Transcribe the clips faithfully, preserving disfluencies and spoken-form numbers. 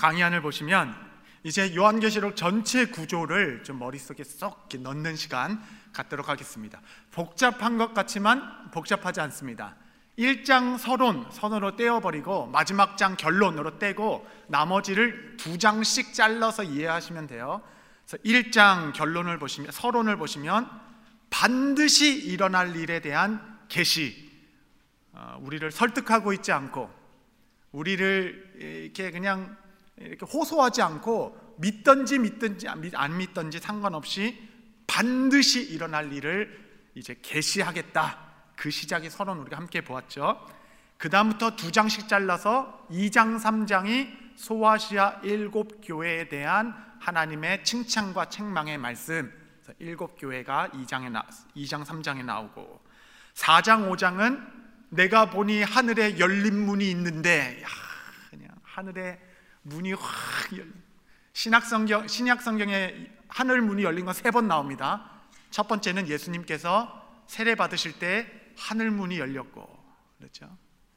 강의안을 보시면 이제 요한계시록 전체 구조를 좀 머릿속에 쏙 넣는 시간 갖도록 하겠습니다. 복잡한 것 같지만 복잡하지 않습니다. 일 장 서론, 선으로 떼어버리고 마지막 장 결론으로 떼고 나머지를 두 장씩 잘라서 이해하시면 돼요. 그래서 일 장 결론을 보시면, 서론을 보시면 반드시 일어날 일에 대한 계시, 어, 우리를 설득하고 있지 않고 우리를 이렇게 그냥 이렇게 호소하지 않고 믿든지 믿든지 안 믿든지 상관없이 반드시 일어날 일을 이제 계시하겠다. 그 시작의 서론 우리가 함께 보았죠. 그 다음부터 두 장씩 잘라서 이 장, 삼 장이 소아시아 일곱 교회에 대한 하나님의 칭찬과 책망의 말씀, 일곱 교회가 이 장에 나, 이 장, 삼 장에 나오고, 사 장, 오 장은 내가 보니 하늘에 열린 문이 있는데, 야, 그냥 하늘에 문이 확 열린, 신약성경, 신약성경에 하늘 문이 열린 건 세 번 나옵니다. 첫 번째는 예수님께서 세례 받으실 때 하늘 문이 열렸고, 그렇죠?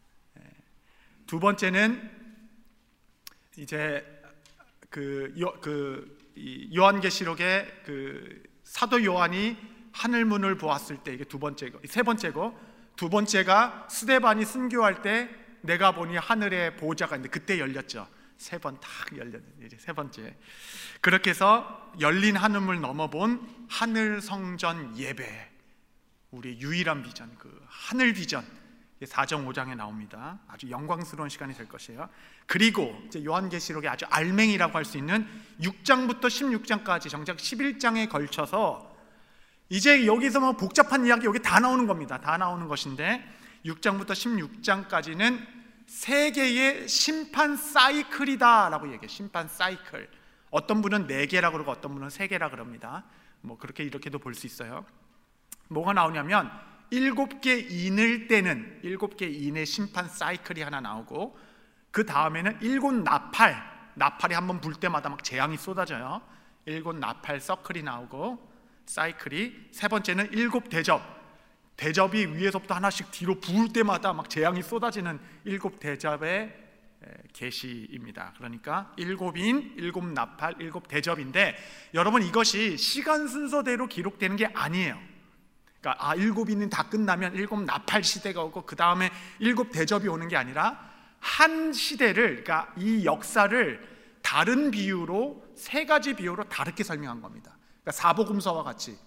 두 번째는 이제 그, 요, 그 요한계시록의 그 사도 요한이 하늘 문을 보았을 때, 이게 두 번째고, 세 번째고, 두 번째가 스데반이 순교할 때 내가 보니 하늘에 보좌가 있는데 그때 열렸죠. 세 번 딱 열렸는데 이제 세 번째. 그렇게 해서 열린 하늘을 넘어본 하늘 성전 예배, 우리의 유일한 비전, 그 하늘 비전, 사 장, 오 장에 나옵니다. 아주 영광스러운 시간이 될 것이에요. 그리고 이제 요한계시록의 아주 알맹이라고 할 수 있는 육 장부터 십육 장까지 정작 십일 장에 걸쳐서 이제 여기서 뭐 복잡한 이야기 여기 다 나오는 겁니다. 다 나오는 것인데 육 장부터 십육 장까지는 세 개의 심판 사이클이다 라고 얘기해요. 심판 사이클. 어떤 분은 네 개라고 그러고 어떤 분은 세 개라 그럽니다. 뭐 그렇게 이렇게도 볼 수 있어요. 뭐가 나오냐면 일곱 개 인을 떼는 일곱 개 인의 심판 사이클이 하나 나오고, 그 다음에는 일곱 나팔, 나팔이 한번 불 때마다 막 재앙이 쏟아져요. 일곱 나팔 서클이 나오고, 사이클이. 세 번째는 일곱 대접, 대접이 위에서부터 하나씩 뒤로 부을 때마다 막 재앙이 쏟아지는 일곱 대접의 계시입니다. 그러니까 일곱 인, 일곱 나팔, 일곱 대접인데, 여러분 이것이 시간 순서대로 기록되는 게 아니에요. 그러니까 아 일곱 인은 다 끝나면 일곱 나팔 시대가 오고 그 다음에 일곱 대접이 오는 게 아니라 한 시대를, 그러니까 이 역사를 다른 비유로, 세 가지 비유로 다르게 설명한 겁니다. 그러니까 사복음서와 같이,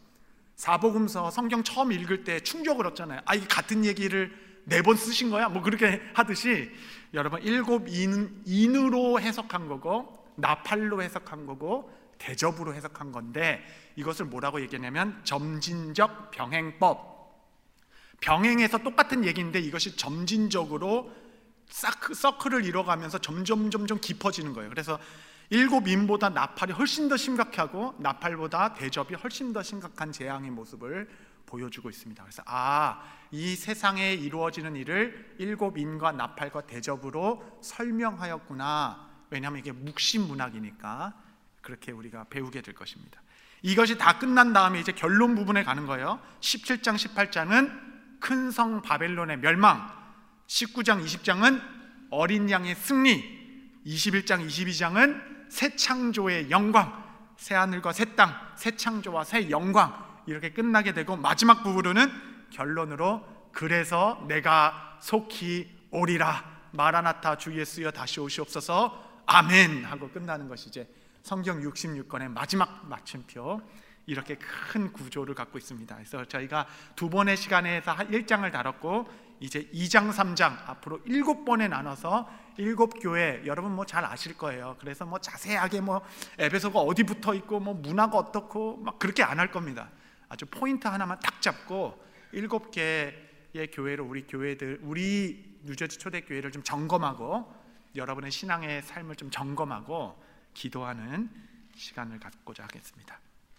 사복음서 성경 처음 읽을 때 충격을 얻잖아요. 아, 이 같은 얘기를 네 번 쓰신 거야? 뭐 그렇게 하듯이 여러분 일곱 인, 인으로 해석한 거고 나팔로 해석한 거고 대접으로 해석한 건데, 이것을 뭐라고 얘기하냐면 점진적 병행법. 병행에서 똑같은 얘기인데 이것이 점진적으로 서클을 이뤄가면서 점점 점점 깊어지는 거예요. 그래서 일곱 인보다 나팔이 훨씬 더 심각하고 나팔보다 대접이 훨씬 더 심각한 재앙의 모습을 보여주고 있습니다. 그래서 아, 이 세상에 이루어지는 일을 일곱 인과 나팔과 대접으로 설명하였구나. 왜냐하면 이게 묵시문학이니까 그렇게 우리가 배우게 될 것입니다. 이것이 다 끝난 다음에 이제 결론 부분에 가는 거예요. 십칠 장, 십팔 장은 큰 성 바벨론의 멸망, 십구 장, 이십 장은 어린 양의 승리, 이십일 장, 이십이 장은 새 창조의 영광, 새 하늘과 새 땅, 새 창조와 새 영광, 이렇게 끝나게 되고, 마지막 부분은 결론으로 그래서 내가 속히 오리라, 마라나타 주 예수여 다시 오시옵소서 아멘 하고 끝나는 것이 이제 성경 육십육 권의 마지막 마침표, 이렇게 큰 구조를 갖고 있습니다. 그래서 저희가 두 번의 시간에서 일 장을 다뤘고, 이제 이 장, 삼 장 앞으로 일곱 번에 나눠서 일곱 교회, 여러분 뭐 잘 아실 거예요. 그래서 뭐 자세하게 뭐 에베소가 어디 붙어 있고 뭐 문화가 어떻고 막 그렇게 안 할 겁니다. 아주 포인트 하나만 딱 잡고 일곱 개의 교회로 우리 교회들, 우리 뉴저지 초대교회를 좀 점검하고 여러분의 신앙의 삶을 좀 점검하고 기도하는 시간을 갖고자 하겠습니다.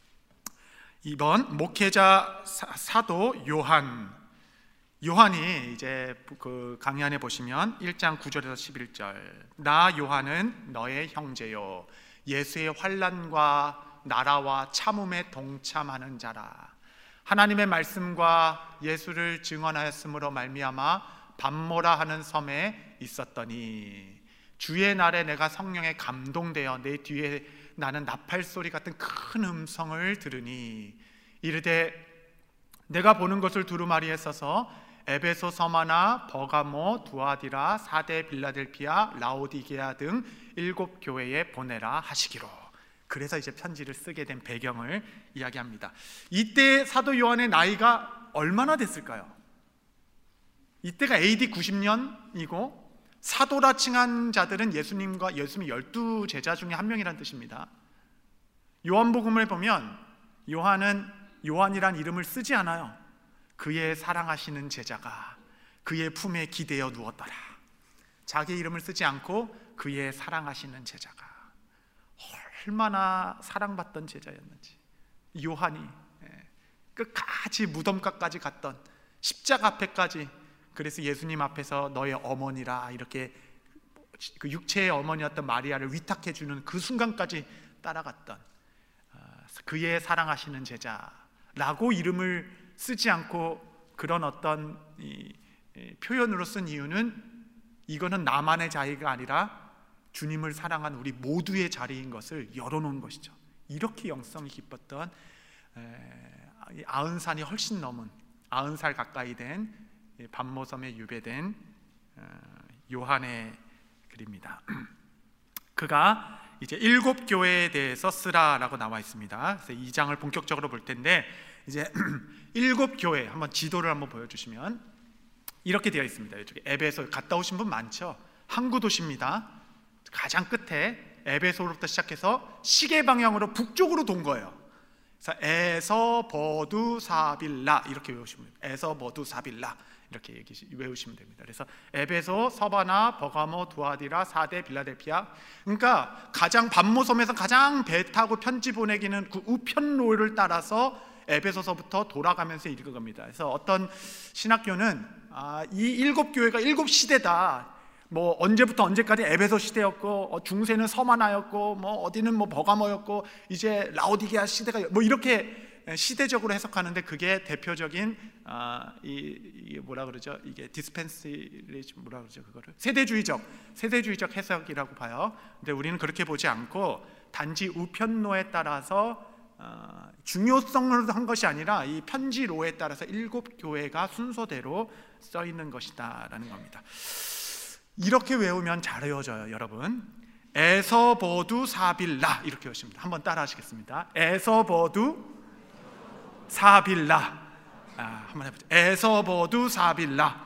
이번 목회자 사도 요한, 요한이 이제 그 강의안에 보시면 일 장 구 절에서 십일 절, 나 요한은 너의 형제요 예수의 환난과 나라와 참음에 동참하는 자라. 하나님의 말씀과 예수를 증언하였으므로 말미암아 밤모라 하는 섬에 있었더니 주의 날에 내가 성령에 감동되어 내 뒤에 나는 나팔 소리 같은 큰 음성을 들으니 이르되 내가 보는 것을 두루마리에 써서 에베소, 서마나, 버가모, 두아디라, 사데, 빌라델피아, 라오디게아 등 일곱 교회에 보내라 하시기로. 그래서 이제 편지를 쓰게 된 배경을 이야기합니다. 이때 사도 요한의 나이가 얼마나 됐을까요? 이때가 에이디 구십 년이고 사도라 칭한 자들은 예수님과 예수님의 열두 제자 중에 한 명이라는 뜻입니다. 요한복음을 보면 요한은 요한이란 이름을 쓰지 않아요. 그의 사랑하시는 제자가 그의 품에 기대어 누웠더라. 자기 이름을 쓰지 않고 그의 사랑하시는 제자가 얼마나 사랑받던 제자였는지. 요한이 끝까지 무덤가까지 갔던, 십자가 앞에까지, 그래서 예수님 앞에서 너의 어머니라 이렇게 그 육체의 어머니였던 마리아를 위탁해 주는 그 순간까지 따라갔던 그의 사랑하시는 제자라고 이름을 쓰지 않고 그런 어떤 이 표현으로 쓴 이유는 이거는 나만의 자리가 아니라 주님을 사랑한 우리 모두의 자리인 것을 열어놓은 것이죠. 이렇게 영성이 깊었던 아흔산이 훨씬 넘은 아흔 살 가까이 된 반모섬에 유배된 요한의 글입니다. 그가 이제 일곱 교회에 대해서 쓰라라고 나와 있습니다. 그래서 이 장을 본격적으로 볼 텐데 이제 일곱 교회 한번 지도를 한번 보여주시면 이렇게 되어 있습니다. 이쪽에 에베소 갔다 오신 분 많죠? 항구 도시입니다. 가장 끝에 에베소로부터 시작해서 시계 방향으로 북쪽으로 돈 거예요. 그래서 에서 버두 사빌라 이렇게 외우시면 됩니다. 에서 버두 사빌라 이렇게 얘기시, 외우시면 됩니다. 그래서 에베소, 서바나, 버가모, 두아디라, 사데, 빌라델피아. 그러니까 가장 반모섬에서 가장 배 타고 편지 보내기는 그 우편로를 따라서 에베소서부터 돌아가면서 읽은 겁니다. 그래서 어떤 신학교는 아, 이 일곱 교회가 일곱 시대다. 뭐 언제부터 언제까지 에베소 시대였고 어, 중세는 서마나였고 뭐 어디는 뭐 버가모였고 이제 라오디게아 시대가 뭐 이렇게 시대적으로 해석하는데 그게 대표적인 아, 이, 이게 뭐라 그러죠? 이게 디스펜시리즘 뭐라 그러죠? 그거를 세대주의적 세대주의적 해석이라고 봐요. 근데 우리는 그렇게 보지 않고 단지 우편로에 따라서 어, 중요성을 한 것이 아니라 이 편지로에 따라서 일곱 교회가 순서대로 써 있는 것이다라는 겁니다. 이렇게 외우면 잘 외워져요, 여러분. 에서버두 사빌라 이렇게 외우십니다. 한번 따라 하시겠습니다. 에서버두 사빌라. 아, 한번 해보죠. 에서버두 사빌라.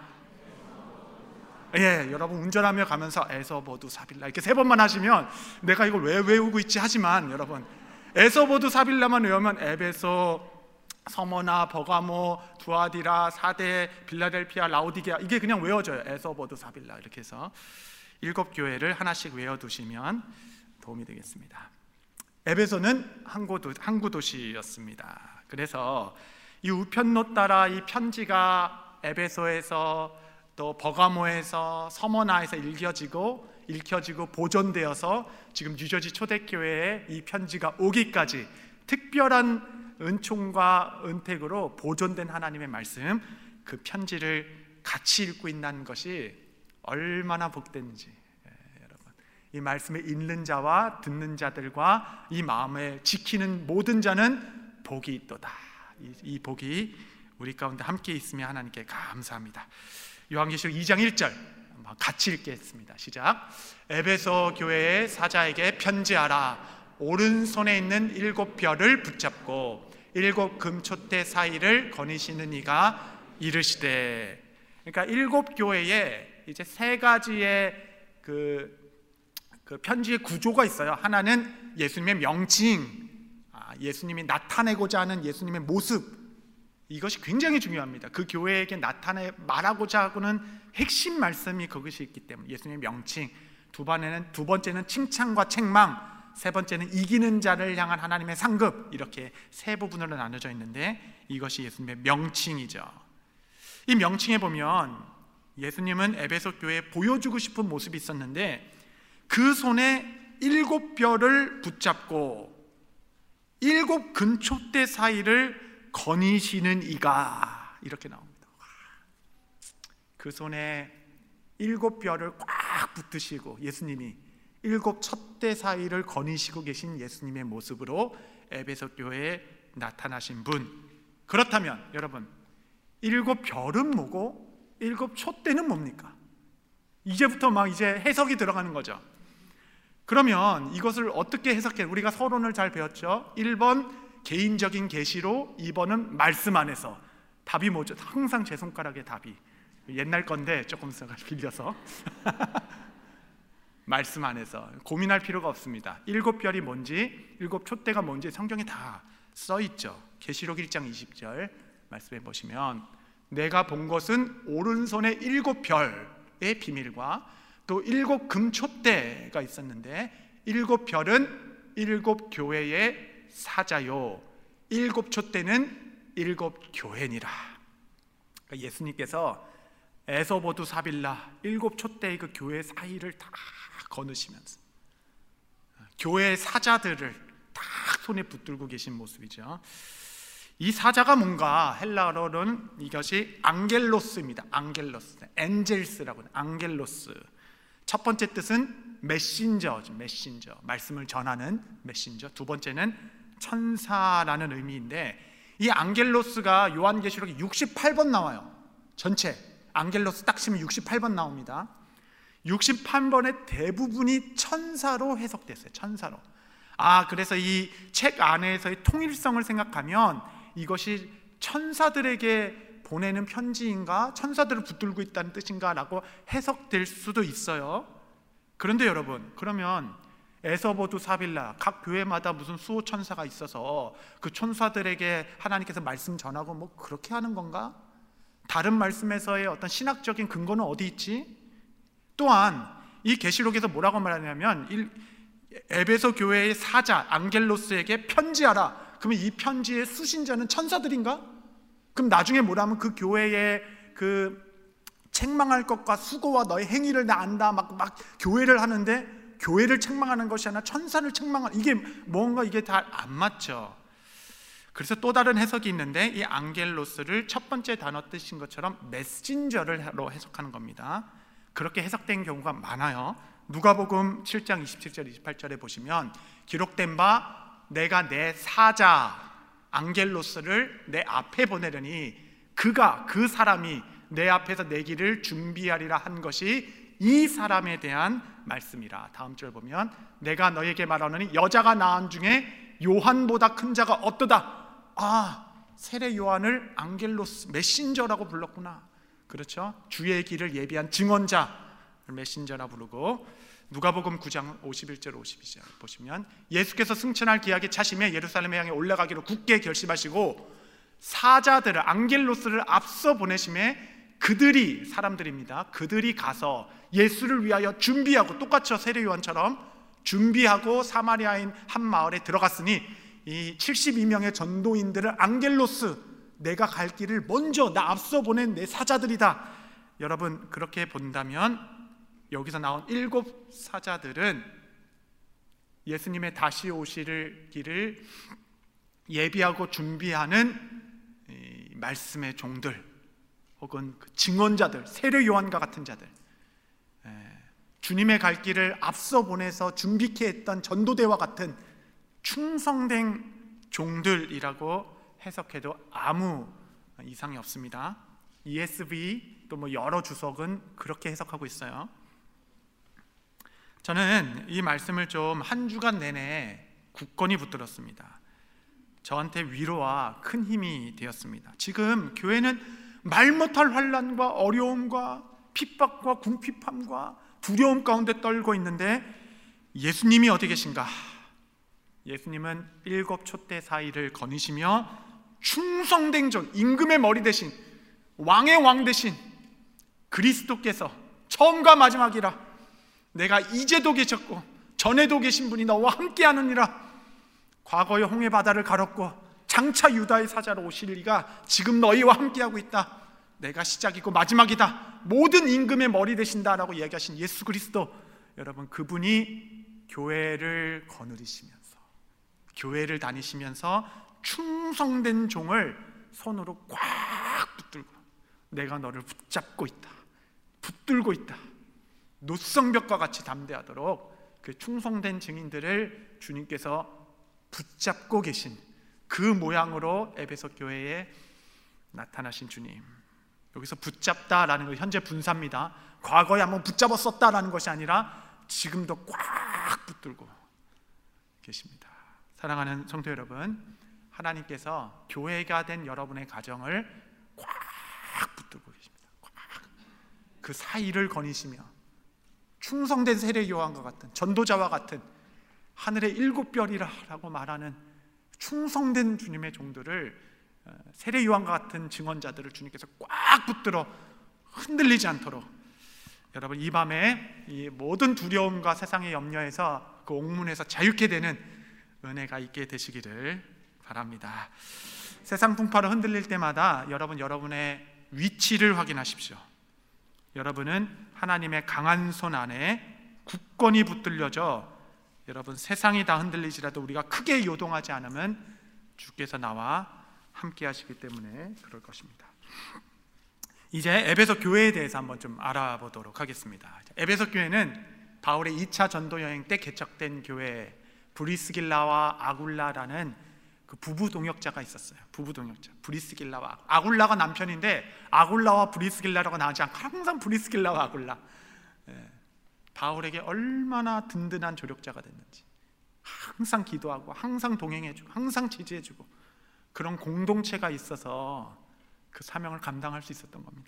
예, 여러분 운전하며 가면서 에서버두 사빌라 이렇게 세 번만 하시면 내가 이걸 왜 외우고 있지 하지만 여러분 에서버두 사빌라만 외우면 에베소, 서머나, 버가모, 두아디라, 사데, 빌라델피아, 라오디게아 이게 그냥 외워져요. 에서버두 사빌라 이렇게 해서 일곱 교회를 하나씩 외워두시면 도움이 되겠습니다. 에베소는 항구, 항구 도시였습니다. 그래서 이 우편로 따라 이 편지가 에베소에서 또 버가모에서 서머나에서 읽혀지고 읽혀지고 보존되어서 지금 뉴저지 초대교회에 이 편지가 오기까지 특별한 은총과 은택으로 보존된 하나님의 말씀, 그 편지를 같이 읽고 있는 것이 얼마나 복된지 예, 여러분 이 말씀을 읽는 자와 듣는 자들과 이 마음을 지키는 모든 자는 복이 있도다. 이, 이 복이 우리 가운데 함께 있으며 하나님께 감사합니다. 요한계시록 이 장 일 절 같이 읽겠습니다. 시작. 에베소 교회의 사자에게 편지하라. 오른손에 있는 일곱 별을 붙잡고 일곱 금촛대 사이를 거니시는 이가 이르시되. 그러니까 일곱 교회에 이제 세 가지의 그, 그 편지의 구조가 있어요. 하나는 예수님의 명칭, 아, 예수님이 나타내고자 하는 예수님의 모습, 이것이 굉장히 중요합니다. 그 교회에게 나타내 말하고자 하고는 핵심 말씀이 그것이 있기 때문에 예수님의 명칭, 두 번째는 두 번째는 칭찬과 책망, 세 번째는 이기는 자를 향한 하나님의 상급, 이렇게 세 부분으로 나눠져 있는데 이것이 예수님의 명칭이죠. 이 명칭에 보면 예수님은 에베소 교회에 보여주고 싶은 모습이 있었는데 그 손에 일곱 별을 붙잡고 일곱 근촛대 사이를 거니시는 이가 이렇게 나옵니다. 그 손에 일곱 별을 꽉 붙드시고 예수님이 일곱 촛대 사이를 거니시고 계신 예수님의 모습으로 에베소 교회에 나타나신 분. 그렇다면 여러분, 일곱 별은 뭐고 일곱 촛대는 뭡니까? 이제부터 막 이제 해석이 들어가는 거죠. 그러면 이것을 어떻게 해석해? 우리가 서론을 잘 배웠죠. 일 번 개인적인 계시로, 이 번은 말씀 안에서. 답이 뭐죠? 항상 제 손가락에 답이 옛날 건데 조금 빌려서 말씀 안에서 고민할 필요가 없습니다. 일곱 별이 뭔지, 일곱 촛대가 뭔지 성경에 다 써있죠. 계시록 일 장 이십 절 말씀해 보시면 내가 본 것은 오른손에 일곱 별의 비밀과 또 일곱 금촛대가 있었는데 일곱 별은 일곱 교회의 사자요 일곱 촛대는 일곱 교회니라. 그러니까 예수님께서 에서보두 사빌라 일곱 촛대의 그 교회 사이를 다 거느시면서 교회의 사자들을 다 손에 붙들고 계신 모습이죠. 이 사자가 뭔가 헬라어로는 이것이 앙겔로스입니다. 앙겔로스, 엔젤스라고 해요. 앙겔로스. 첫 번째 뜻은 메신저, 메신저, 말씀을 전하는 메신저. 두 번째는 천사라는 의미인데 이 앙겔로스가 요한계시록에 육십팔 번 나와요. 전체 앙겔로스 딱 치면 육십팔 번 나옵니다. 육십팔 번의 대부분이 천사로 해석됐어요. 천사로. 아, 그래서 이 책 안에서의 통일성을 생각하면 이것이 천사들에게 보내는 편지인가, 천사들을 붙들고 있다는 뜻인가 라고 해석될 수도 있어요. 그런데 여러분, 그러면 에서보두 사빌라 각 교회마다 무슨 수호 천사가 있어서 그 천사들에게 하나님께서 말씀 전하고 뭐 그렇게 하는 건가? 다른 말씀에서의 어떤 신학적인 근거는 어디 있지? 또한 이 계시록에서 뭐라고 말하냐면 에베소 교회의 사자 앙겔로스에게 편지하라. 그러면 이 편지의 수신자는 천사들인가? 그럼 나중에 뭐라면 그 교회의 그 책망할 것과 수고와 너의 행위를 나 안다 막, 막 교회를 하는데 교회를 책망하는 것이 아니라 천사를 책망하는, 이게 뭔가 이게 다 안 맞죠. 그래서 또 다른 해석이 있는데 이 앙겔로스를 첫 번째 단어 뜻인 것처럼 메신저로 해석하는 겁니다. 그렇게 해석된 경우가 많아요. 누가복음 칠 장 이십칠 절 이십팔 절에 보시면 기록된 바 내가 내 사자 앙겔로스를 내 앞에 보내려니 그가 그 사람이 내 앞에서 내 길을 준비하리라 한 것이 이 사람에 대한 말씀이라. 다음 절 보면 내가 너에게 말하노니 여자가 낳은 중에 요한보다 큰 자가 없도다. 아, 세례 요한을 앙겔로스 메신저라고 불렀구나. 그렇죠? 주의 길을 예비한 증언자 메신저라 부르고, 누가복음 구 장 오십일 절 오십이 절 보시면 예수께서 승천할 기약에 차심에 예루살렘에 향해 올라가기로 굳게 결심하시고 사자들을 앙겔로스를 앞서 보내심에 그들이 사람들입니다. 그들이 가서 예수를 위하여 준비하고, 똑같죠, 세례 요한처럼 준비하고 사마리아인 한 마을에 들어갔으니 이 칠십이 명의 전도인들을 앙겔로스, 내가 갈 길을 먼저 나 앞서 보낸 내 사자들이다. 여러분, 그렇게 본다면 여기서 나온 일곱 사자들은 예수님의 다시 오실 길을 예비하고 준비하는 말씀의 종들, 혹은 그 증언자들, 세례 요한과 같은 자들, 주님의 갈 길을 앞서 보내서 준비케 했던 전도대와 같은 충성된 종들이라고 해석해도 아무 이상이 없습니다. 이에스브이 또 뭐 여러 주석은 그렇게 해석하고 있어요. 저는 이 말씀을 좀 한 주간 내내 굳건히 붙들었습니다. 저한테 위로와 큰 힘이 되었습니다. 지금 교회는 말 못할 환난과 어려움과 핍박과 궁핍함과 두려움 가운데 떨고 있는데 예수님이 어디 계신가? 예수님은 일곱 촛대 사이를 거니시며 충성된 종, 임금의 머리 대신, 왕의 왕 대신 그리스도께서 처음과 마지막이라, 내가 이제도 계셨고 전에도 계신 분이 너와 함께하느니라. 과거의 홍해 바다를 가렸고 장차 유다의 사자로 오실 이가 지금 너희와 함께하고 있다. 내가 시작이고 마지막이다. 모든 임금의 머리 되신다라고 이야기하신 예수 그리스도, 여러분, 그분이 교회를 거느리시면서, 교회를 다니시면서 충성된 종을 손으로 꽉 붙들고 내가 너를 붙잡고 있다, 붙들고 있다, 노성벽과 같이 담대하도록 그 충성된 증인들을 주님께서 붙잡고 계신 그 모양으로 에베소 교회에 나타나신 주님. 여기서 붙잡다라는 건 현재 분사입니다. 과거에 한번 붙잡았었다라는 것이 아니라 지금도 꽉 붙들고 계십니다. 사랑하는 성도 여러분, 하나님께서 교회가 된 여러분의 가정을 꽉 붙들고 계십니다. 꽉. 그 사이를 거니시며 충성된 세례 요한과 같은, 전도자와 같은 하늘의 일곱 별이라고 말하는 충성된 주님의 종들을, 세례 요한과 같은 증언자들을 주님께서 꽉 붙들어 흔들리지 않도록, 여러분 이 밤에 이 모든 두려움과 세상의 염려에서 그 옥문에서 자유케 되는 은혜가 있게 되시기를 바랍니다. 세상 풍파로 흔들릴 때마다 여러분 여러분의 위치를 확인하십시오. 여러분은 하나님의 강한 손 안에 굳건히 붙들려져 여러분 세상이 다 흔들리지라도 우리가 크게 요동하지 않으면 주께서 나와 함께 하시기 때문에 그럴 것입니다. 이제 에베소 교회에 대해서 한번 좀 알아보도록 하겠습니다. 에베소 교회는 바울의 이 차 전도 여행 때 개척된 교회, 브리스길라와 아굴라라는 그 부부 동역자가 있었어요. 부부 동역자 브리스길라와 아굴라가 남편인데 아굴라와 브리스길라라고 나오지 않고 항상 브리스길라와 아굴라. 예, 바울에게 얼마나 든든한 조력자가 됐는지, 항상 기도하고 항상 동행해주고 항상 지지해주고 그런 공동체가 있어서 그 사명을 감당할 수 있었던 겁니다.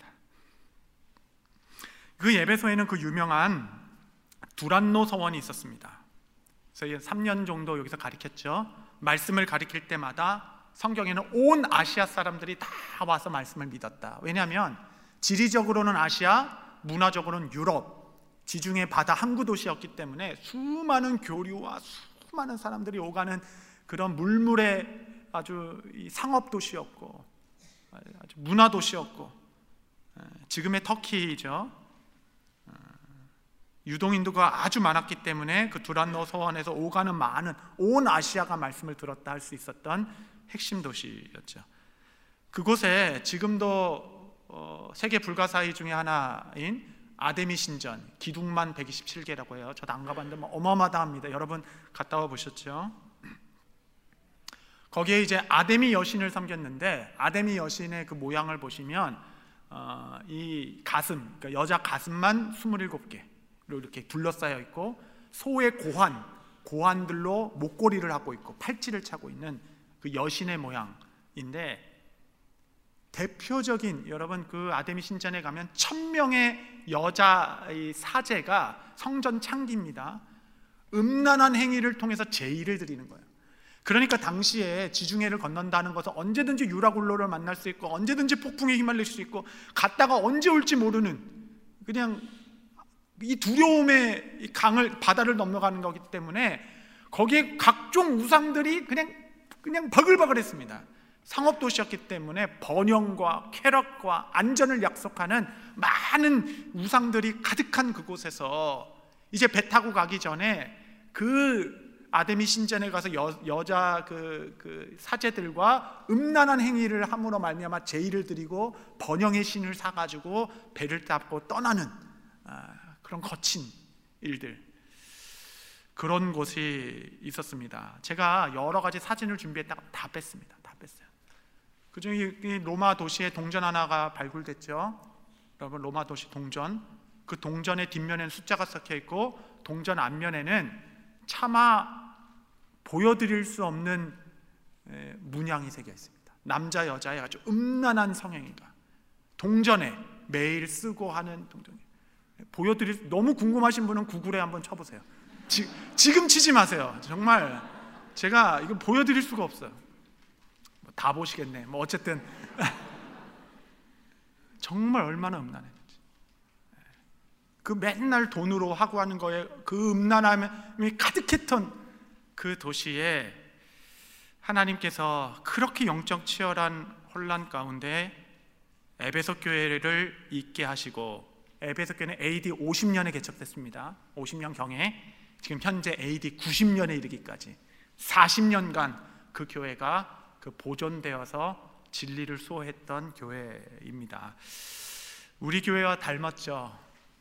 그 에베소에는 그 유명한 두란노 서원이 있었습니다. 그래서 삼 년 정도 여기서 가르쳤죠. 말씀을 가르칠 때마다 성경에는 온 아시아 사람들이 다 와서 말씀을 믿었다. 왜냐하면 지리적으로는 아시아, 문화적으로는 유럽, 지중해 바다 항구 도시였기 때문에 수많은 교류와 수많은 사람들이 오가는 그런 물물의 아주 상업 도시였고 아주 문화 도시였고, 지금의 터키죠. 유동인도가 아주 많았기 때문에 그 두란노 서원에서 오가는 많은 온 아시아가 말씀을 들었다 할 수 있었던 핵심 도시였죠. 그곳에 지금도 어, 세계 불가사의 중에 하나인 아데미 신전, 기둥만 백이십칠 개라고 해요. 저도 안 가봤는데 뭐 어마어마하답니다. 여러분 갔다 와 보셨죠? 거기에 이제 아데미 여신을 섬겼는데, 아데미 여신의 그 모양을 보시면 어, 이 가슴, 그러니까 여자 가슴만 스물일곱 개 이렇게 둘러싸여 있고, 소의 고환, 고환들로 목걸이를 하고 있고 팔찌를 차고 있는 그 여신의 모양인데, 대표적인, 여러분 그 아데미 신전에 가면 천 명의 여자 사제가 성전 창기입니다. 음란한 행위를 통해서 제의를 드리는 거예요. 그러니까 당시에 지중해를 건넌다는 것은 언제든지 유라굴로를 만날 수 있고 언제든지 폭풍에 휘말릴 수 있고 갔다가 언제 올지 모르는, 그냥 이 두려움의 강을, 바다를 넘어가는 거기 때문에 거기에 각종 우상들이 그냥 그냥 버글버글했습니다. 상업도시였기 때문에 번영과 쾌락과 안전을 약속하는 많은 우상들이 가득한 그곳에서 이제 배 타고 가기 전에 그 아데미 신전에 가서 여, 여자 그, 그 사제들과 음란한 행위를 함으로 말미암아 제의를 드리고 번영의 신을 사가지고 배를 타고 떠나는 아, 그런 거친 일들, 그런 곳이 있었습니다. 제가 여러 가지 사진을 준비했다가 다 뺐습니다. 다 뺐어요. 그중에 로마 도시의 동전 하나가 발굴됐죠. 여러분 로마 도시 동전, 그 동전의 뒷면에는 숫자가 섞여 있고 동전 앞면에는 차마 보여드릴 수 없는 문양이 새겨 있습니다. 남자 여자의 아주 음란한 성행위가 동전에 매일 쓰고 하는 동전이 보여드릴, 너무 궁금하신 분은 구글에 한번 쳐보세요. 지, 지금 치지 마세요. 정말 제가 이거 보여드릴 수가 없어요. 뭐 다 보시겠네. 뭐 어쨌든 정말 얼마나 음란했는지, 그 맨날 돈으로 하고 하는 거에 그 음란함이 가득했던 그 도시에 하나님께서 그렇게 영적 치열한 혼란 가운데 에베소 교회를 있게 하시고, 에베소 교회는 에이디 오십 년에 개척됐습니다. 오십 년경에 지금 현재 에이디 구십 년에 이르기까지 사십 년간 그 교회가 그 보존되어서 진리를 수호했던 교회입니다. 우리 교회와 닮았죠.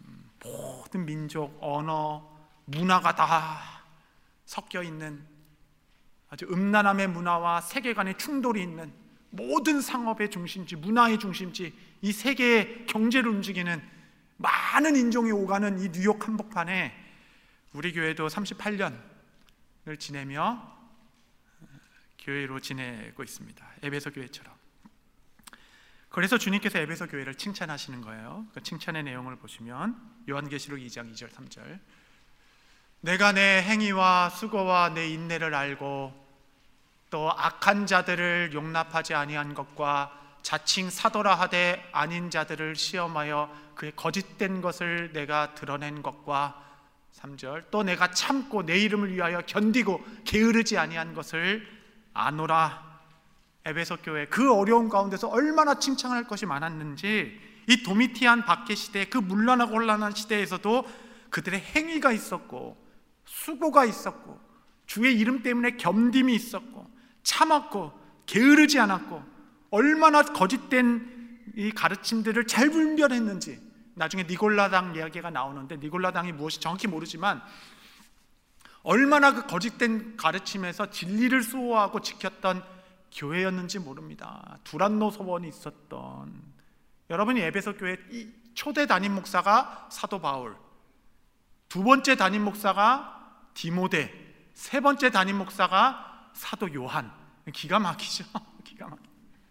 모든 민족, 언어, 문화가 다 섞여 있는 아주 음란함의 문화와 세계관의 충돌이 있는 모든 상업의 중심지, 문화의 중심지, 이 세계의 경제를 움직이는 많은 인종이 오가는 이 뉴욕 한복판에 우리 교회도 삼십팔 년을 지내며 교회로 지내고 있습니다. 에베소 교회처럼. 그래서 주님께서 에베소 교회를 칭찬하시는 거예요. 그 칭찬의 내용을 보시면 요한계시록 이 장 이 절 삼 절, 내가 내 행위와 수고와 내 인내를 알고 또 악한 자들을 용납하지 아니한 것과 자칭 사도라 하되 아닌 자들을 시험하여 그의 거짓된 것을 내가 드러낸 것과 삼 절, 또 내가 참고 내 이름을 위하여 견디고 게으르지 아니한 것을 아노라. 에베소 교회 그 어려운 가운데서 얼마나 칭찬할 것이 많았는지, 이 도미티안 박해 시대, 그 문란하고 혼란한 시대에서도 그들의 행위가 있었고 수고가 있었고 주의 이름 때문에 겸dim이 있었고 참았고 게으르지 않았고 얼마나 거짓된 이 가르침들을 잘 분별했는지. 나중에 니골라당 이야기가 나오는데 니골라당이 무엇이 정확히 모르지만 얼마나 그 거짓된 가르침에서 진리를 수호하고 지켰던 교회였는지 모릅니다. 두란노 서원이 있었던, 여러분이 에베소 교회 이 초대 담임 목사가 사도 바울, 두 번째 담임 목사가 디모데, 세 번째 담임 목사가 사도 요한. 기가 막히죠. 기가 막히죠.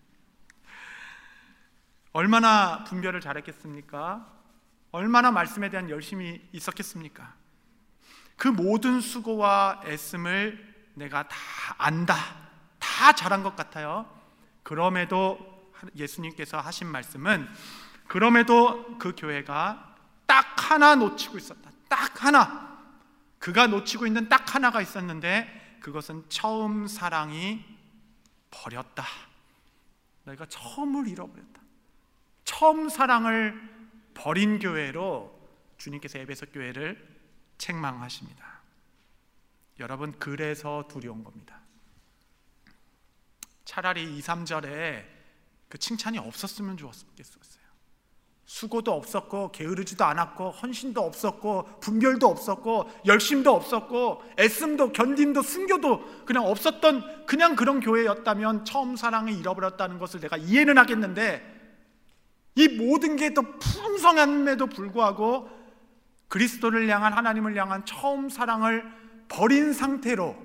얼마나 분별을 잘했겠습니까? 얼마나 말씀에 대한 열심이 있었겠습니까? 그 모든 수고와 애씀을 내가 다 안다, 다 잘한 것 같아요. 그럼에도 예수님께서 하신 말씀은, 그럼에도 그 교회가 딱 하나 놓치고 있었다. 딱 하나. 그가 놓치고 있는 딱 하나가 있었는데 그것은 처음 사랑이 버렸다. 너희가 처음을 잃어버렸다. 처음 사랑을 버린 교회로 주님께서 에베소 교회를 책망하십니다. 여러분, 그래서 두려운 겁니다. 차라리 이, 삼 절에 그 칭찬이 없었으면 좋았겠어요. 수고도 없었고 게으르지도 않았고 헌신도 없었고 분별도 없었고 열심도 없었고 애씀도 견딤도 순교도 그냥 없었던 그냥 그런 교회였다면 처음 사랑을 잃어버렸다는 것을 내가 이해는 하겠는데, 이 모든 게 또 풍성함에도 불구하고 그리스도를 향한, 하나님을 향한 처음 사랑을 버린 상태로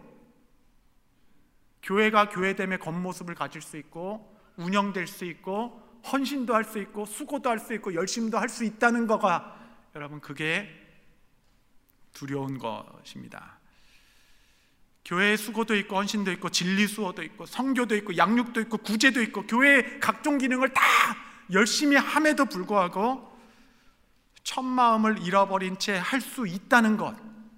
교회가 교회됨의 겉모습을 가질 수 있고 운영될 수 있고 헌신도 할 수 있고 수고도 할 수 있고 열심도 할 수 있다는 거가, 여러분, 그게 두려운 것입니다. 교회에 수고도 있고 헌신도 있고 진리 수호도 있고 성교도 있고 양육도 있고 구제도 있고 교회의 각종 기능을 다 열심히 함에도 불구하고 첫 마음을 잃어버린 채 할 수 있다는 것,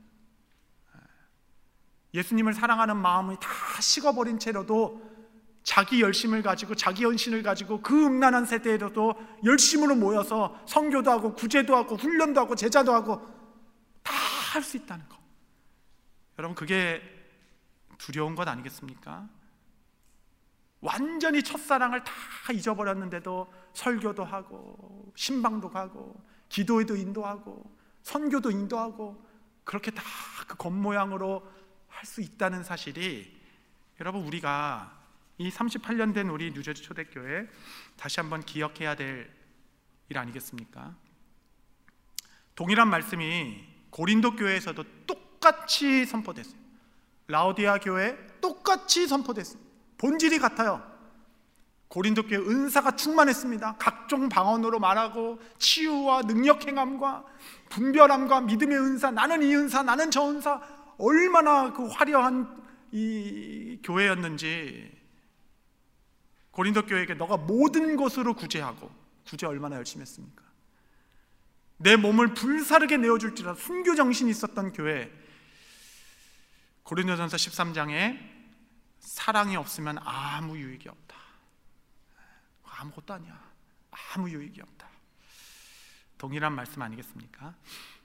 예수님을 사랑하는 마음이 다 식어버린 채로도 자기 열심을 가지고 자기 헌신을 가지고 그 음란한 세대에도 열심으로 모여서 성교도 하고 구제도 하고 훈련도 하고 제자도 하고 다 할 수 있다는 것, 여러분, 그게 두려운 것 아니겠습니까? 완전히 첫사랑을 다 잊어버렸는데도 설교도 하고 신방도 가고 기도에도 인도하고 선교도 인도하고 그렇게 다 그 겉모양으로 할 수 있다는 사실이, 여러분, 우리가 이 삼십팔 년 된 우리 뉴저지 초대교회 다시 한번 기억해야 될 일 아니겠습니까? 동일한 말씀이 고린도 교회에서도 똑같이 선포됐어요. 라오디아 교회 똑같이 선포됐어요. 본질이 같아요. 고린도 교회 은사가 충만했습니다. 각종 방언으로 말하고 치유와 능력 행함과 분별함과 믿음의 은사, 나는 이 은사, 나는 저 은사, 얼마나 그 화려한 이 교회였는지. 고린도 교회에게 너가 모든 것으로 구제하고, 구제 얼마나 열심히 했습니까? 내 몸을 불사르게 내어줄지라 순교 정신이 있었던 교회. 고린도전서 십삼 장에 사랑이 없으면 아무 유익이 없다. 아무것도 아니야. 아무 유익이 없다. 동일한 말씀 아니겠습니까?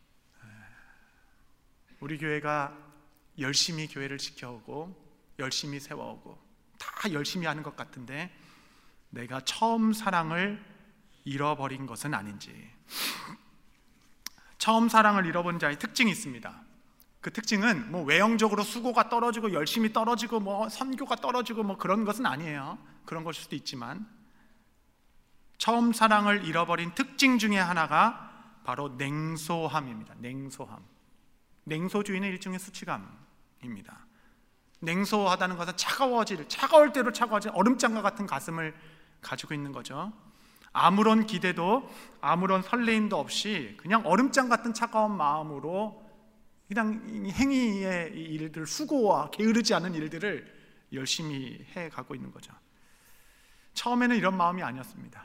우리 교회가 열심히 교회를 지켜오고 열심히 세워오고 다 열심히 하는 것 같은데 내가 처음 사랑을 잃어버린 것은 아닌지. 처음 사랑을 잃어본 자의 특징이 있습니다. 그 특징은 뭐 외형적으로 수고가 떨어지고 열심히 떨어지고 뭐 선교가 떨어지고 뭐 그런 것은 아니에요. 그런 것일 수도 있지만 처음 사랑을 잃어버린 특징 중에 하나가 바로 냉소함입니다. 냉소함. 냉소주의는 일종의 수치감입니다. 냉소하다는 것은 차가워질, 차가울 대로 차가워질 얼음장과 같은 가슴을 가지고 있는 거죠. 아무런 기대도 아무런 설레임도 없이 그냥 얼음장 같은 차가운 마음으로 그냥 행위의 일들, 수고와 게으르지 않은 일들을 열심히 해가고 있는 거죠. 처음에는 이런 마음이 아니었습니다.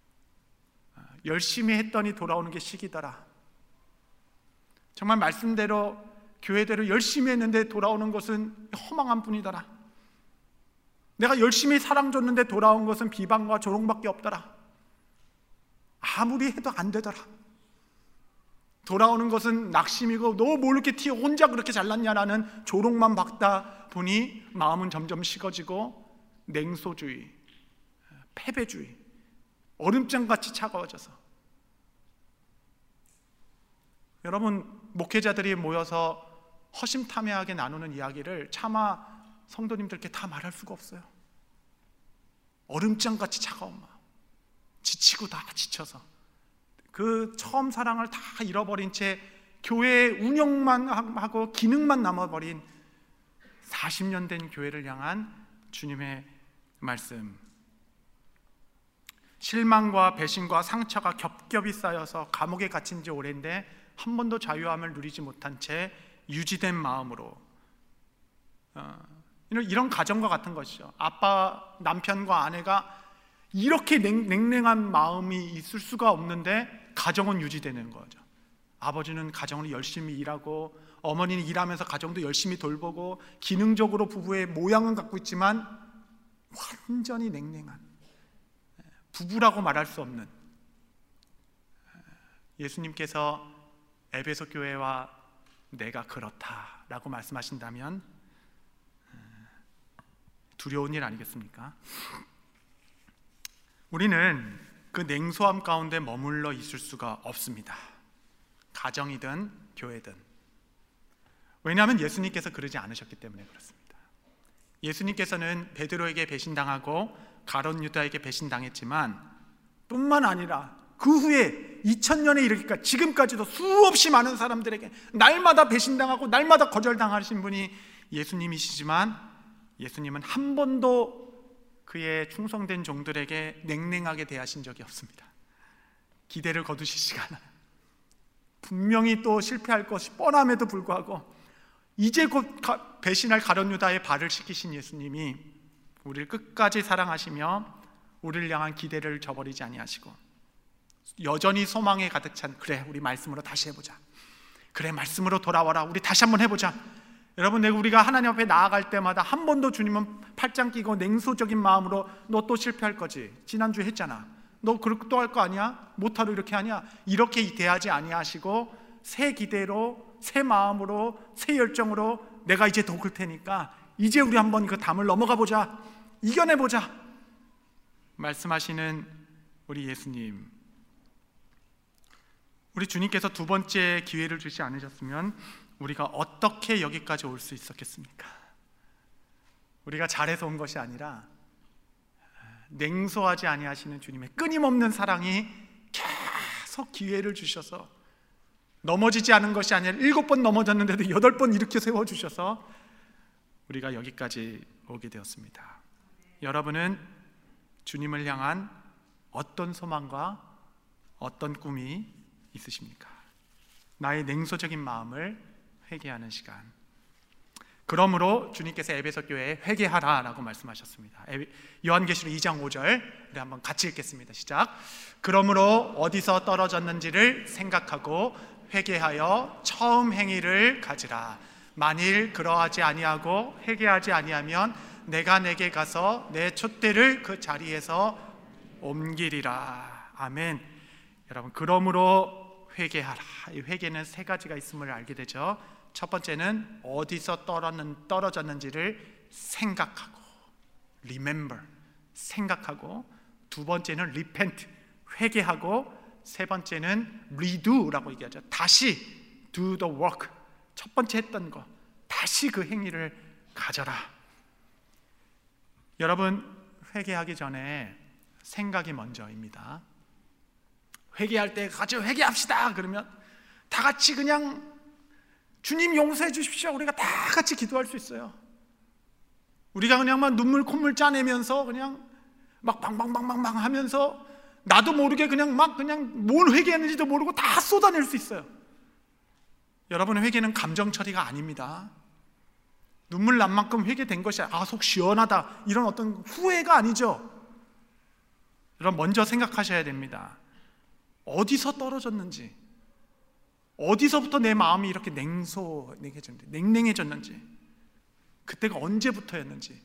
열심히 했더니 돌아오는 게 시기더라. 정말 말씀대로 교회대로 열심히 했는데 돌아오는 것은 허망한 뿐이더라. 내가 열심히 사랑 줬는데 돌아온 것은 비방과 조롱밖에 없더라. 아무리 해도 안 되더라. 돌아오는 것은 낙심이고 너 뭘 이렇게 티 혼자 그렇게 잘났냐라는 조롱만 받다 보니 마음은 점점 식어지고 냉소주의, 패배주의, 얼음장같이 차가워져서. 여러분, 목회자들이 모여서 허심탄회하게 나누는 이야기를 차마 성도님들께 다 말할 수가 없어요. 얼음장같이 차가운 마음, 지치고 다 지쳐서 그 처음 사랑을 다 잃어버린 채 교회 운영만 하고 기능만 남아버린 사십 년 된 교회를 향한 주님의 말씀. 실망과 배신과 상처가 겹겹이 쌓여서 감옥에 갇힌 지 오래인데 한 번도 자유함을 누리지 못한 채 유지된 마음으로, 어, 이런 가정과 같은 것이죠. 아빠, 남편과 아내가 이렇게 냉, 냉랭한 마음이 있을 수가 없는데 가정은 유지되는 거죠. 아버지는 가정을 열심히 일하고 어머니는 일하면서 가정도 열심히 돌보고 기능적으로 부부의 모양은 갖고 있지만 완전히 냉랭한, 부부라고 말할 수 없는. 예수님께서 에베소 교회와 내가 그렇다라고 말씀하신다면 두려운 일 아니겠습니까? 우리는 그 냉소함 가운데 머물러 있을 수가 없습니다. 가정이든 교회든. 왜냐하면 예수님께서 그러지 않으셨기 때문에 그렇습니다. 예수님께서는 베드로에게 배신당하고 가룟 유다에게 배신당했지만 뿐만 아니라 그 후에 이천 년에 이르기까지 지금까지도 수없이 많은 사람들에게 날마다 배신당하고 날마다 거절당하신 분이 예수님이시지만 예수님은 한 번도 그의 충성된 종들에게 냉랭하게 대하신 적이 없습니다. 기대를 거두시지가 않아요. 분명히 또 실패할 것이 뻔함에도 불구하고 이제 곧 배신할 가룟 유다의 발을 씻기신 예수님이 우리를 끝까지 사랑하시며 우리를 향한 기대를 저버리지 아니하시고 여전히 소망에 가득 찬, 그래 우리 말씀으로 다시 해보자, 그래 말씀으로 돌아와라, 우리 다시 한번 해보자. 여러분, 내가 우리가 하나님 앞에 나아갈 때마다 한 번도 주님은 팔짱 끼고 냉소적인 마음으로 너 또 실패할 거지, 지난주에 했잖아, 너 그렇게 또 할 거 아니야, 못하러 이렇게 하냐, 이렇게 대하지 아니하시고 새 기대로, 새 마음으로, 새 열정으로 내가 이제 도울 테니까 이제 우리 한번 그 담을 넘어가 보자, 이겨내보자 말씀하시는 우리 예수님. 우리 주님께서 두 번째 기회를 주지 않으셨으면 우리가 어떻게 여기까지 올 수 있었겠습니까? 우리가 잘해서 온 것이 아니라 냉소하지 아니하시는 주님의 끊임없는 사랑이 계속 기회를 주셔서 넘어지지 않은 것이 아니라 일곱 번 넘어졌는데도 여덟 번 일으켜 세워주셔서 우리가 여기까지 오게 되었습니다. 여러분은 주님을 향한 어떤 소망과 어떤 꿈이 있으십니까? 나의 냉소적인 마음을 회개하는 시간. 그러므로 주님께서 에베소 교회에 회개하라라고 말씀하셨습니다. 요한계시록 이 장 오 절 우리 한번 같이 읽겠습니다. 시작. 그러므로 어디서 떨어졌는지를 생각하고 회개하여 처음 행위를 가지라. 만일 그러하지 아니하고 회개하지 아니하면 내가 내게 가서 내 촛대를 그 자리에서 옮기리라. 아멘. 여러분, 그러므로 회개하라. 이 회개는 세 가지가 있음을 알게 되죠. 첫 번째는 어디서 떨어졌는지를 생각하고, remember, 생각하고. 두 번째는 repent, 회개하고. 세 번째는 redo라고 얘기하죠. 다시 do the work. 첫 번째 했던 거 다시 그 행위를 가져라. 여러분, 회개하기 전에 생각이 먼저입니다. 회개할 때 같이 회개합시다 그러면 다 같이 그냥 주님 용서해 주십시오 우리가 다 같이 기도할 수 있어요. 우리가 그냥 막 눈물 콧물 짜내면서 그냥 막 방방방방방 하면서 나도 모르게 그냥 막 그냥 뭘 회개했는지도 모르고 다 쏟아낼 수 있어요. 여러분의 회개는 감정 처리가 아닙니다. 눈물 난 만큼 회개된 것이 아, 속 시원하다 이런 어떤 후회가 아니죠. 여러분, 먼저 생각하셔야 됩니다. 어디서 떨어졌는지, 어디서부터 내 마음이 이렇게 냉소해졌는지, 냉랭해졌는지, 그때가 언제부터였는지.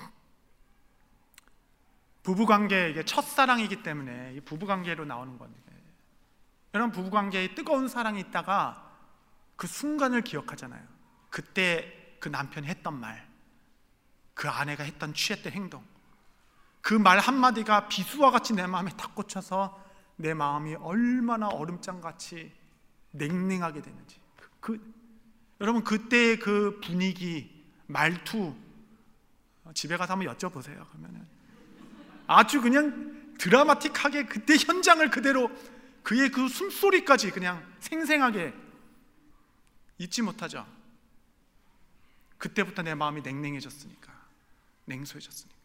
부부관계, 이게 첫사랑이기 때문에 이 부부관계로 나오는 건데, 여러분, 부부관계에 뜨거운 사랑이 있다가 그 순간을 기억하잖아요. 그때 그 남편이 했던 말, 그 아내가 했던 취했던 행동, 그 말 한마디가 비수와 같이 내 마음에 탁 꽂혀서 내 마음이 얼마나 얼음장같이 냉랭하게 되는지. 그, 그, 여러분, 그때의 그 분위기, 말투 집에 가서 한번 여쭤보세요. 그러면은 아주 그냥 드라마틱하게 그때 현장을 그대로 그의 그 숨소리까지 그냥 생생하게 잊지 못하죠. 그때부터 내 마음이 냉랭해졌으니까, 냉소해졌으니까.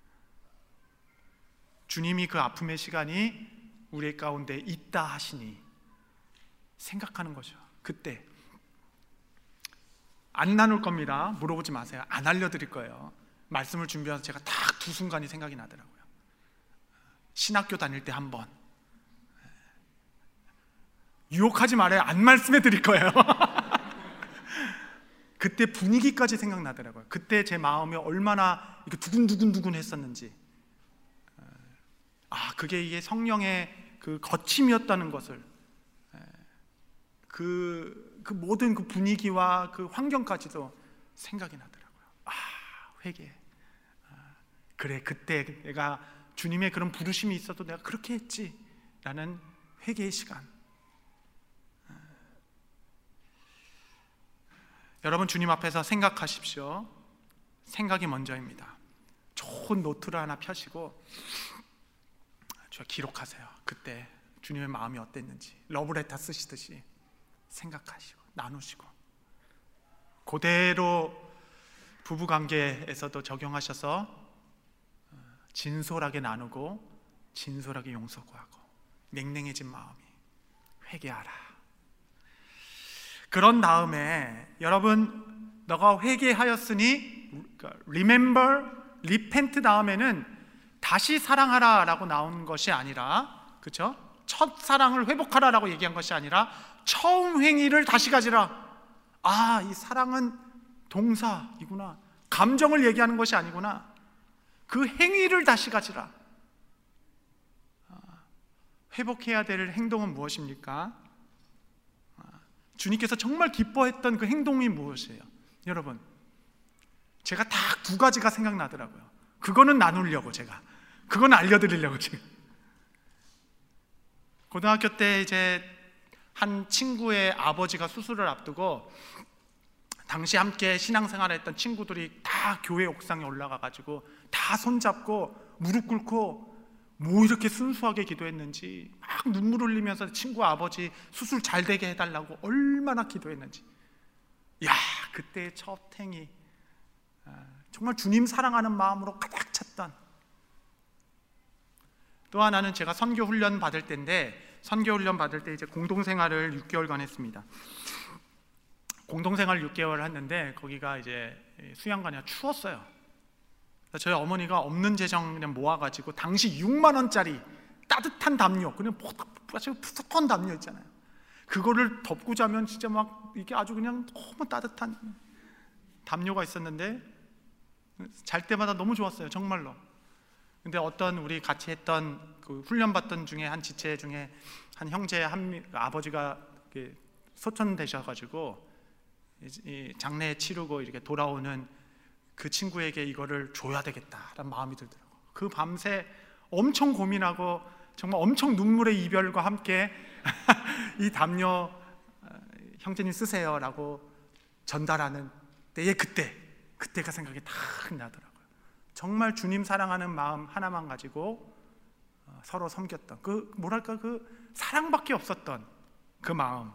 주님이 그 아픔의 시간이 우리 가운데 있다 하시니 생각하는 거죠. 그때 안 나눌 겁니다. 물어보지 마세요. 안 알려드릴 거예요. 말씀을 준비해서 제가 딱 두 순간이 생각이 나더라고요. 신학교 다닐 때 한 번, 유혹하지 말아요. 안 말씀해 드릴 거예요. 그때 분위기까지 생각나더라고요. 그때 제 마음이 얼마나 이렇게 두근두근두근 했었는지. 아, 그게 이게 성령의 그 거침이었다는 것을, 그, 그 모든 그 분위기와 그 환경까지도 생각이 나더라고요. 아, 회개. 아, 그래, 그때 내가 주님의 그런 부르심이 있어도 내가 그렇게 했지 라는 회개의 시간. 아, 여러분, 주님 앞에서 생각하십시오. 생각이 먼저입니다. 좋은 노트를 하나 펴시고 기록하세요. 그때 주님의 마음이 어땠는지 러브레터 쓰시듯이 생각하시고 나누시고, 그대로 부부관계에서도 적용하셔서 진솔하게 나누고 진솔하게 용서 구하고, 냉랭해진 마음이 회개하라. 그런 다음에 여러분, 너가 회개하였으니 remember, repent 다음에는 다시 사랑하라 라고 나온 것이 아니라, 그렇죠? 첫 사랑을 회복하라 라고 얘기한 것이 아니라 처음 행위를 다시 가지라. 아, 이 사랑은 동사이구나, 감정을 얘기하는 것이 아니구나, 그 행위를 다시 가지라. 아, 회복해야 될 행동은 무엇입니까? 아, 주님께서 정말 기뻐했던 그 행동이 무엇이에요? 여러분, 제가 딱 두 가지가 생각나더라고요. 그거는 나누려고, 제가 그건 알려드리려고. 지금 고등학교 때 이제 한 친구의 아버지가 수술을 앞두고 당시 함께 신앙생활을 했던 친구들이 다 교회 옥상에 올라가가지고 다 손잡고 무릎 꿇고 뭐 이렇게 순수하게 기도했는지, 막 눈물 흘리면서 친구 아버지 수술 잘 되게 해달라고 얼마나 기도했는지. 야, 그때의 첫 행위, 정말 주님 사랑하는 마음으로 가득 찼던. 또 하나는 제가 선교 훈련 받을 때인데, 선교 훈련 받을 때 이제 공동생활을 육 개월간 했습니다. 공동생활 육 개월 했는데 거기가 이제 수양관이라 추웠어요. 저희 어머니가 없는 재정 그냥 모아가지고 당시 육만 원짜리 따뜻한 담요, 그냥 푸석한 담요 있잖아요. 그거를 덮고 자면 진짜 막 이게 아주 그냥 너무 따뜻한 담요가 있었는데 잘 때마다 너무 좋았어요, 정말로. 근데 어떤 우리 같이 했던 그 훈련 받던 중에 한 지체 중에 한 형제 한 아버지가 소천되셔가지고 이 장례 치르고 이렇게 돌아오는 그 친구에게 이거를 줘야 되겠다라는 마음이 들더라고요. 그 밤새 엄청 고민하고 정말 엄청 눈물의 이별과 함께 이 담요 형제님 쓰세요 라고 전달하는 때에 그때 그때가 생각이 탁 나더라고요. 정말 주님 사랑하는 마음 하나만 가지고 서로 섬겼던 그 뭐랄까 그 사랑밖에 없었던 그 마음.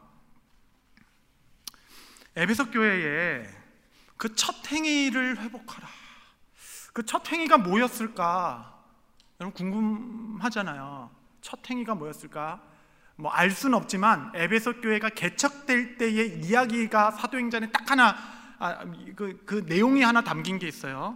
에베소 교회에 그 첫 행위를 회복하라. 그 첫 행위가 뭐였을까? 여러분 궁금하잖아요. 첫 행위가 뭐였을까? 뭐 알 수는 없지만 에베소 교회가 개척될 때의 이야기가 사도행전에 딱 하나 아, 그, 그 내용이 하나 담긴 게 있어요.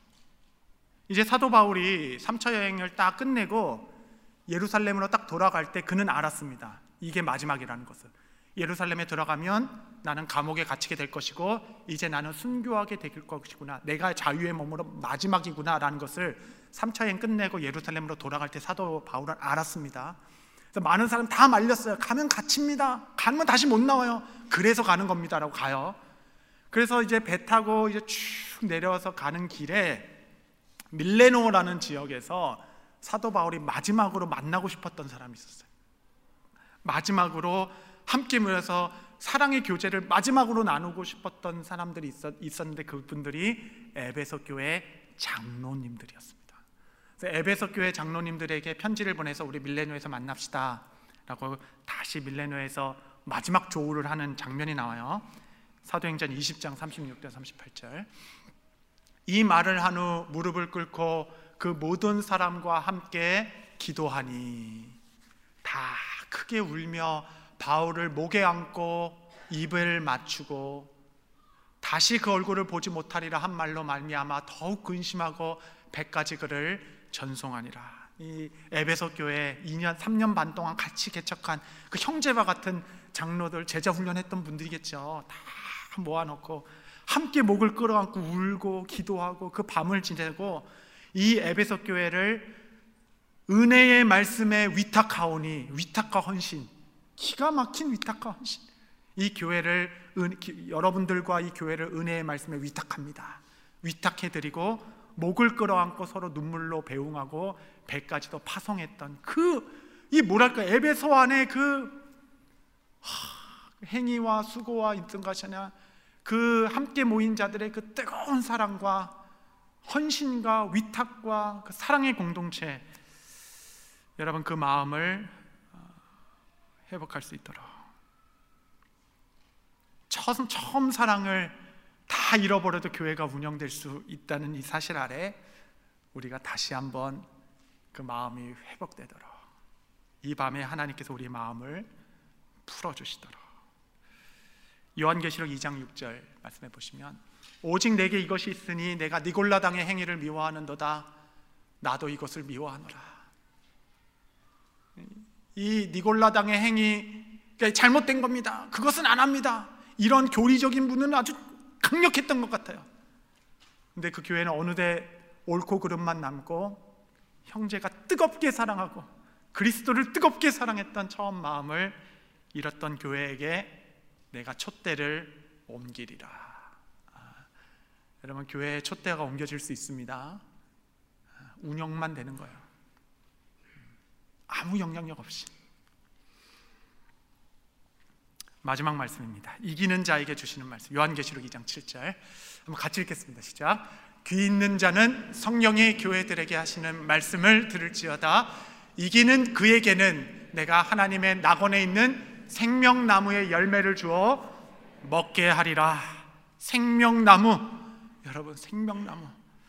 이제 사도 바울이 삼 차 여행을 딱 끝내고 예루살렘으로 딱 돌아갈 때 그는 알았습니다. 이게 마지막이라는 것을. 예루살렘에 들어가면 나는 감옥에 갇히게 될 것이고 이제 나는 순교하게 될 것이구나, 내가 자유의 몸으로 마지막이구나 라는 것을 삼 차 여행 끝내고 예루살렘으로 돌아갈 때 사도 바울은 알았습니다. 그래서 많은 사람 다 말렸어요. 가면 갇힙니다. 가면 다시 못 나와요. 그래서 가는 겁니다 라고 가요. 그래서 이제 배 타고 이제 쭉 내려서 가는 길에 밀레노라는 지역에서 사도 바울이 마지막으로 만나고 싶었던 사람이 있었어요. 마지막으로 함께 모여서 사랑의 교제를 마지막으로 나누고 싶었던 사람들이 있었, 있었는데 그분들이 에베소 교회 장로님들이었습니다. 그래서 에베소 교회 장로님들에게 편지를 보내서 우리 밀레노에서 만납시다 라고 다시 밀레노에서 마지막 조우를 하는 장면이 나와요. 사도행전 이십 장 삼십육 절 삼십팔 절. 이 말을 한 후 무릎을 꿇고 그 모든 사람과 함께 기도하니 다 크게 울며 바울을 목에 안고 입을 맞추고 다시 그 얼굴을 보지 못하리라 한 말로 말미암아 더욱 근심하고 백가지 글을 전송하니라. 이 에베소 교회 이 년 삼 년 반 동안 같이 개척한 그 형제와 같은 장로들, 제자 훈련했던 분들이겠죠. 다 모아놓고 함께 목을 끌어안고 울고 기도하고 그 밤을 지내고 이 에베소 교회를 은혜의 말씀에 위탁하오니, 위탁과 헌신, 기가 막힌 위탁과 헌신. 이 교회를 은, 기, 여러분들과 이 교회를 은혜의 말씀에 위탁합니다. 위탁해드리고 목을 끌어안고 서로 눈물로 배웅하고 배까지도 파송했던 그 이 뭐랄까 에베소 안에 그 하, 행위와 수고와 있던 것이냐, 그 함께 모인 자들의 그 뜨거운 사랑과 헌신과 위탁과 그 사랑의 공동체, 여러분 그 마음을 회복할 수 있도록 처음, 처음 사랑을 다 잃어버려도 교회가 운영될 수 있다는 이 사실 아래 우리가 다시 한번 그 마음이 회복되도록 이 밤에 하나님께서 우리 마음을 풀어주시도록. 요한계시록 이 장 육 절 말씀해 보시면 오직 내게 이것이 있으니 내가 니골라당의 행위를 미워하는도다. 나도 이것을 미워하노라. 이 니골라당의 행위가 잘못된 겁니다. 그것은 안 합니다. 이런 교리적인 분은 아주 강력했던 것 같아요. 근데 그 교회는 어느새 옳고 그름만 남고 형제가 뜨겁게 사랑하고 그리스도를 뜨겁게 사랑했던 처음 마음을 잃었던 교회에게 내가 촛대를 옮기리라. 아, 여러분 교회에 촛대가 옮겨질 수 있습니다. 운영만 되는 거예요. 아무 영향력 없이. 마지막 말씀입니다. 이기는 자에게 주시는 말씀, 요한계시록 이 장 칠 절 한번 같이 읽겠습니다. 시작. 귀 있는 자는 성령이 교회들에게 하시는 말씀을 들을지어다. 이기는 그에게는 내가 하나님의 낙원에 있는 생명나무의 열매를 주어 먹게 하리라. 생명나무, 여러분 생명나무.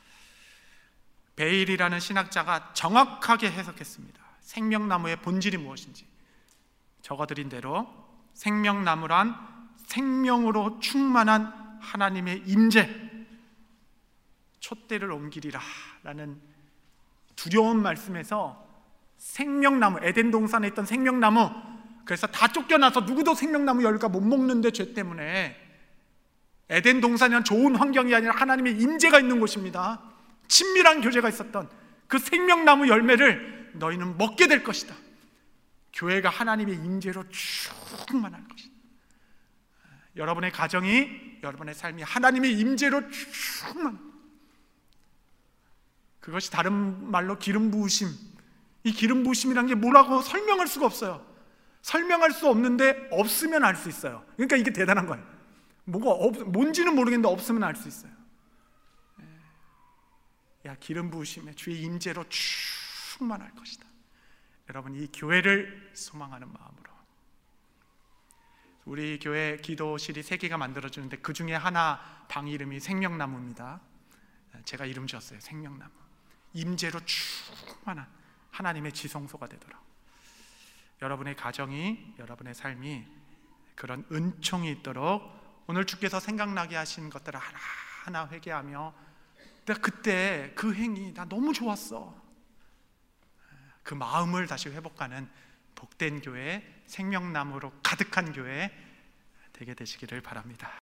베일이라는 신학자가 정확하게 해석했습니다. 생명나무의 본질이 무엇인지 적어드린 대로 생명나무란 생명으로 충만한 하나님의 임재, 촛대를 옮기리라 라는 두려운 말씀에서 생명나무, 에덴 동산에 있던 생명나무, 그래서 다 쫓겨나서 누구도 생명나무 열과 못 먹는데 죄 때문에 에덴 동산이란 좋은 환경이 아니라 하나님의 임재가 있는 곳입니다. 친밀한 교제가 있었던 그 생명나무 열매를 너희는 먹게 될 것이다. 교회가 하나님의 임재로 충만할 것이다. 여러분의 가정이, 여러분의 삶이 하나님의 임재로 충만, 그것이 다른 말로 기름 부으심, 이 기름 부으심이란 게 뭐라고 설명할 수가 없어요. 설명할 수 없는데 없으면 알 수 있어요. 그러니까 이게 대단한 거예요. 뭐가 없, 뭔지는 모르겠는데 없으면 알 수 있어요. 야, 기름 부으심에 주의 임재로 충만할 것이다. 여러분, 이 교회를 소망하는 마음으로, 우리 교회 기도실이 세 개가 만들어지는데 그 중에 하나 방 이름이 생명나무입니다. 제가 이름 지었어요. 생명나무. 임재로 충만한 하나님의 지성소가 되도록 여러분의 가정이, 여러분의 삶이 그런 은총이 있도록 오늘 주께서 생각나게 하신 것들을 하나하나 회개하며, 내가 그때 그 행위 나 너무 좋았어, 그 마음을 다시 회복하는 복된 교회, 생명나무로 가득한 교회 되게 되시기를 바랍니다.